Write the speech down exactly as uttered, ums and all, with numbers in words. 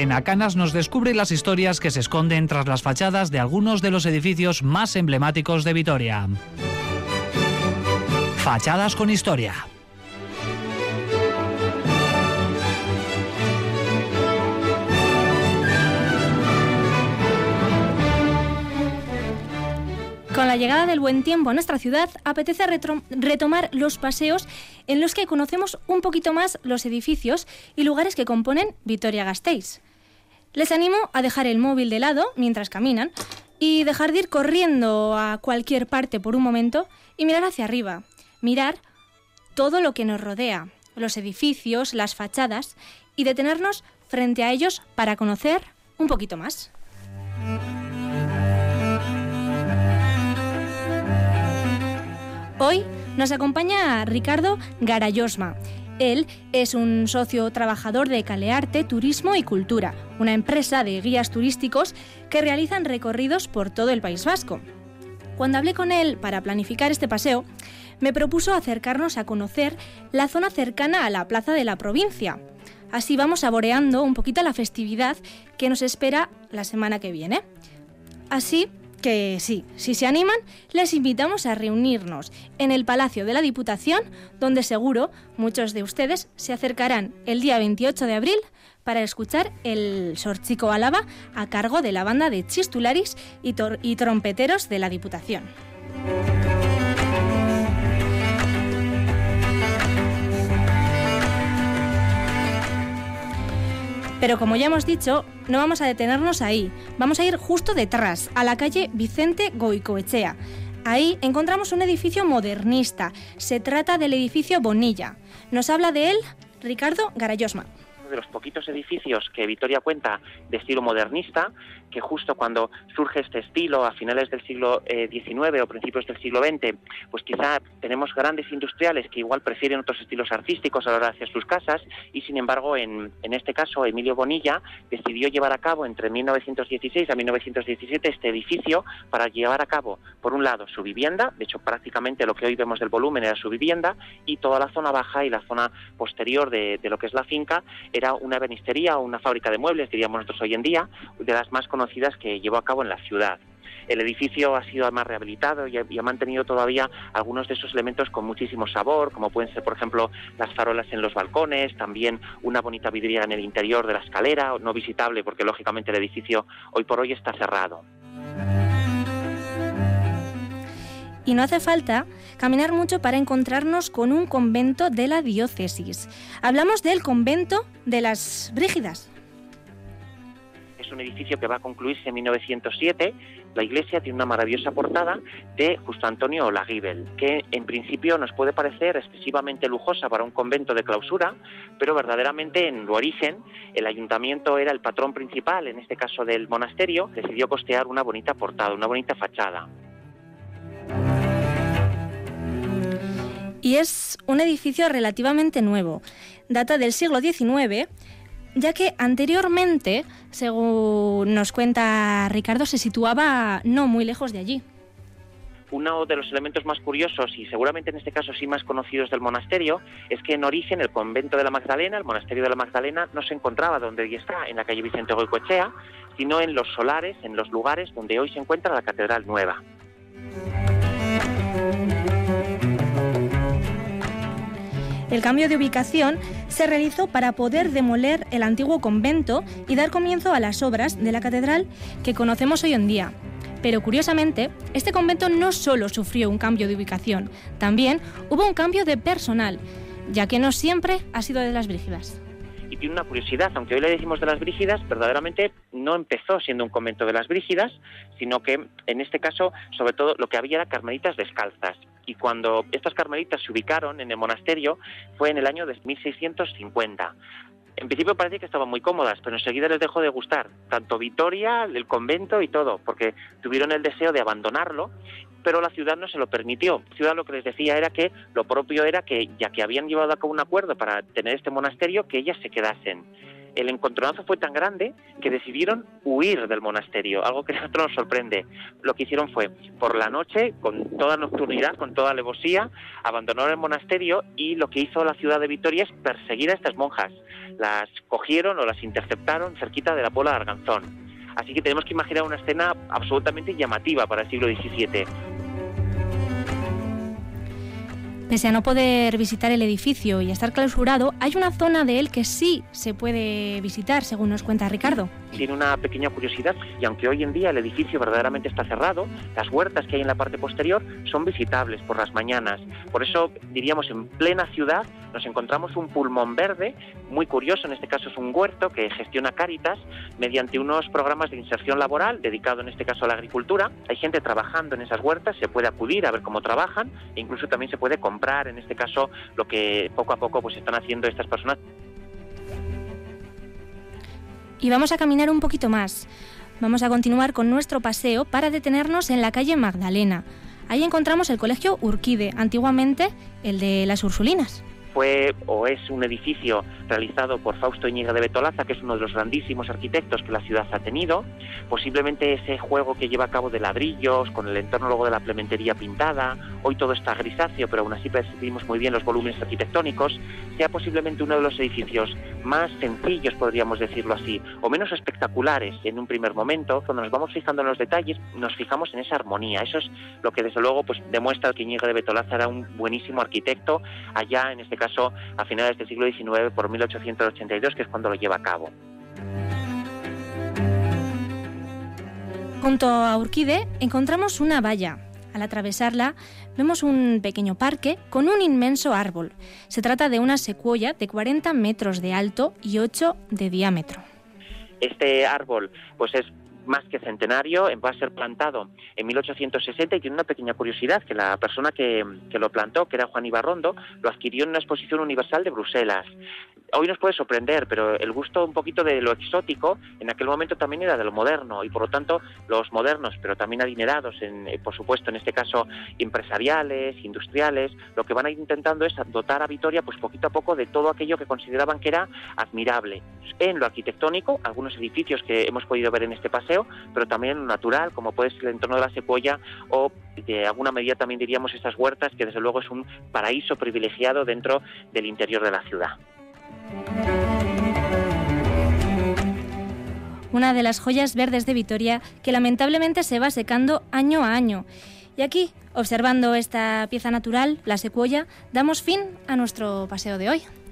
Elena Canas nos descubre las historias que se esconden tras las fachadas de algunos de los edificios más emblemáticos de Vitoria. Fachadas con historia. Con la llegada del buen tiempo a nuestra ciudad, apetece retro- retomar los paseos en los que conocemos un poquito más los edificios y lugares que componen Vitoria-Gasteiz. Les animo a dejar el móvil de lado mientras caminan y dejar de ir corriendo a cualquier parte por un momento y mirar hacia arriba. Mirar todo lo que nos rodea, los edificios, las fachadas, y detenernos frente a ellos para conocer un poquito más. Hoy nos acompaña Ricardo Garayosma. Él es un socio trabajador de Calearte Turismo y Cultura, una empresa de guías turísticos que realizan recorridos por todo el País Vasco. Cuando hablé con él para planificar este paseo, me propuso acercarnos a conocer la zona cercana a la Plaza de la Provincia. Así vamos saboreando un poquito la festividad que nos espera la semana que viene. Así que sí, si se animan, les invitamos a reunirnos en el Palacio de la Diputación, donde seguro muchos de ustedes se acercarán el día veintiocho de abril para escuchar el Sorchico Álava a cargo de la banda de Chistularis y, tor- y trompeteros de la Diputación. Pero como ya hemos dicho, no vamos a detenernos ahí. Vamos a ir justo detrás, a la calle Vicente Goicoechea. Ahí encontramos un edificio modernista. Se trata del edificio Bonilla. Nos habla de él Ricardo Garayosma. De los poquitos edificios que Vitoria cuenta de estilo modernista, que justo cuando surge este estilo a finales del siglo eh, diecinueve o principios del siglo veinte, pues quizá tenemos grandes industriales que igual prefieren otros estilos artísticos a la hora de hacer sus casas, y sin embargo en, en este caso Emilio Bonilla decidió llevar a cabo entre mil novecientos dieciséis a mil novecientos diecisiete este edificio para llevar a cabo, por un lado, su vivienda. De hecho prácticamente lo que hoy vemos del volumen era su vivienda, y toda la zona baja y la zona posterior de, de lo que es la finca era una ebenistería o una fábrica de muebles, diríamos nosotros hoy en día, de las más conocidas que llevó a cabo en la ciudad. El edificio ha sido además rehabilitado y ha, y ha mantenido todavía algunos de esos elementos con muchísimo sabor, como pueden ser, por ejemplo, las farolas en los balcones, también una bonita vidriera en el interior de la escalera, no visitable porque lógicamente el edificio hoy por hoy está cerrado. Y no hace falta caminar mucho para encontrarnos con un convento de la diócesis. Hablamos del convento de las Brígidas. Es un edificio que va a concluirse en mil novecientos siete. La iglesia tiene una maravillosa portada de Justo Antonio Olaguibel, que en principio nos puede parecer excesivamente lujosa para un convento de clausura, pero verdaderamente en su origen el ayuntamiento era el patrón principal, en este caso del monasterio, decidió costear una bonita portada, una bonita fachada. Y es un edificio relativamente nuevo. Data del siglo diecinueve, ya que anteriormente, según nos cuenta Ricardo, se situaba no muy lejos de allí. Uno de los elementos más curiosos, y seguramente en este caso sí más conocidos del monasterio, es que en origen el convento de la Magdalena, el monasterio de la Magdalena, no se encontraba donde hoy está, en la calle Vicente Goicoechea, sino en los solares, en los lugares donde hoy se encuentra la Catedral Nueva. El cambio de ubicación se realizó para poder demoler el antiguo convento y dar comienzo a las obras de la catedral que conocemos hoy en día. Pero curiosamente, este convento no solo sufrió un cambio de ubicación, también hubo un cambio de personal, ya que no siempre ha sido de las Brígidas. Y tiene una curiosidad, aunque hoy le decimos de las Brígidas, verdaderamente no empezó siendo un convento de las Brígidas, sino que en este caso, sobre todo, lo que había era carmelitas descalzas. Y cuando estas carmelitas se ubicaron en el monasterio fue en el año de mil seiscientos cincuenta. En principio parecía que estaban muy cómodas, pero enseguida les dejó de gustar, tanto Vitoria, el convento y todo, porque tuvieron el deseo de abandonarlo, pero la ciudad no se lo permitió. La ciudad lo que les decía era que lo propio era que, ya que habían llevado a cabo un acuerdo para tener este monasterio, que ellas se quedasen. el encontronazo fue tan grande que decidieron huir del monasterio, algo que a nosotros nos sorprende. Lo que hicieron fue, por la noche, con toda nocturnidad, con toda alevosía, abandonaron el monasterio y lo que hizo la ciudad de Vitoria es perseguir a estas monjas. Las cogieron o las interceptaron cerquita de la Puebla de Arganzón. Así que tenemos que imaginar una escena absolutamente llamativa para el siglo diecisiete. Pese a no poder visitar el edificio y estar clausurado, hay una zona de él que sí se puede visitar, según nos cuenta Ricardo. Tiene una pequeña curiosidad, y aunque hoy en día el edificio verdaderamente está cerrado, las huertas que hay en la parte posterior son visitables por las mañanas. Por eso, diríamos, en plena ciudad nos encontramos un pulmón verde, muy curioso, en este caso es un huerto que gestiona Cáritas mediante unos programas de inserción laboral, dedicado en este caso a la agricultura. Hay gente trabajando en esas huertas, se puede acudir a ver cómo trabajan, e incluso también se puede comprar, en este caso, lo que poco a poco pues están haciendo estas personas. Y vamos a caminar un poquito más. Vamos a continuar con nuestro paseo para detenernos en la calle Magdalena. Ahí encontramos el Colegio Urquide, antiguamente el de las Ursulinas. Fue o es un edificio realizado por Fausto Íñiguez de Betolaza, que es uno de los grandísimos arquitectos que la ciudad ha tenido. Posiblemente ese juego que lleva a cabo de ladrillos, con el entorno luego de la plementería pintada, hoy todo está grisáceo, pero aún así percibimos muy bien los volúmenes arquitectónicos, sea posiblemente uno de los edificios más sencillos, podríamos decirlo así, o menos espectaculares en un primer momento. Cuando nos vamos fijando en los detalles, nos fijamos en esa armonía. Eso es lo que desde luego pues demuestra que Íñiguez de Betolaza era un buenísimo arquitecto, allá en este caso a finales del siglo diecinueve, por mil ochocientos ochenta y dos, que es cuando lo lleva a cabo. Junto a Urquide encontramos una valla. Al atravesarla vemos un pequeño parque con un inmenso árbol. Se trata de una secuoya de cuarenta metros de alto y ocho de diámetro. Este árbol pues es más que centenario, va a ser plantado en mil ochocientos sesenta, y tiene una pequeña curiosidad, que la persona que, que lo plantó, que era Juan Ibarrondo, lo adquirió en una exposición universal de Bruselas. Hoy nos puede sorprender, pero el gusto un poquito de lo exótico en aquel momento también era de lo moderno, y por lo tanto los modernos, pero también adinerados, en, por supuesto en este caso empresariales, industriales, lo que van a ir intentando es dotar a Vitoria pues poquito a poco de todo aquello que consideraban que era admirable. En lo arquitectónico, algunos edificios que hemos podido ver en este paseo, pero también en lo natural, como puede ser el entorno de la secuoya, o de alguna medida también diríamos estas huertas, que desde luego es un paraíso privilegiado dentro del interior de la ciudad. Una de las joyas verdes de Vitoria que lamentablemente se va secando año a año. Y aquí, observando esta pieza natural, la secuoya, damos fin a nuestro paseo de hoy.